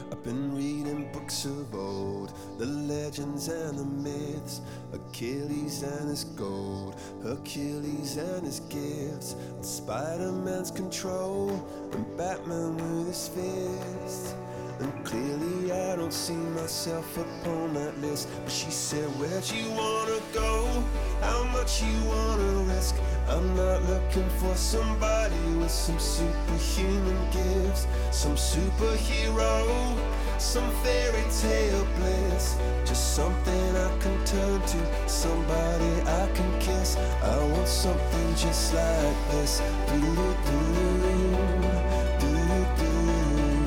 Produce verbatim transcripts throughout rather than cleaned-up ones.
I've been reading books of old, the legends and the myths, Achilles and his gold, Hercules and his gifts, and Spider-Man's control, and Batman with his fists. And clearly I don't see myself upon that list. But she said, where'd you wanna go? How much you wanna risk? I'm not looking for somebody with some superhuman gifts, some superhero, some fairy tale bliss. Just something I can turn to, somebody I can kiss. I want something just like this. Do-do-do, do-do-do.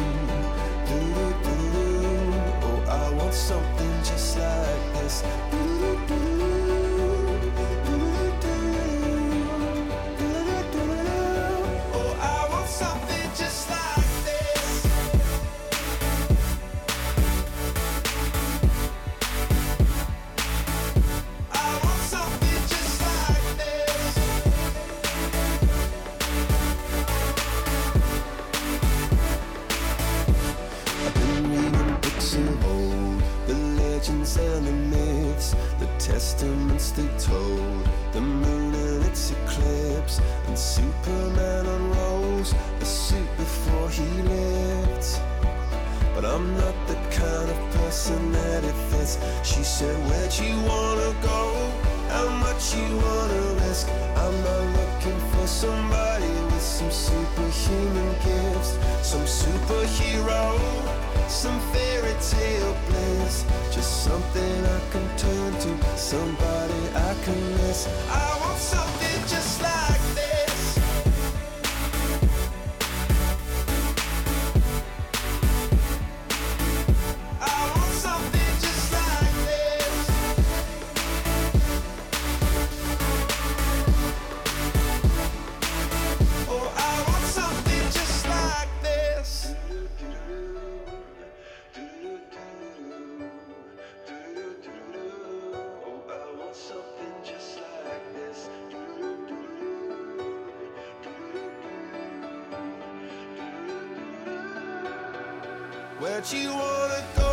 Oh, I want something just like this. Oh, I want something just like this. I want something just like this. I've been reading books of old, the legends and the myths, the testaments they told, the moon and its eclipse, and Superman unrolls the suit before he lived. But I'm not the kind of person that it fits. She said, where'd you wanna go? How much you wanna risk? I'm not looking for somebody with some superhuman gifts, some superhero, some fairy tale bliss. Just something I can turn to, somebody I can miss. I want something just like this. I want something just like this. Oh, I want something just like this. Oh, I want something just like this. Where'd you wanna go?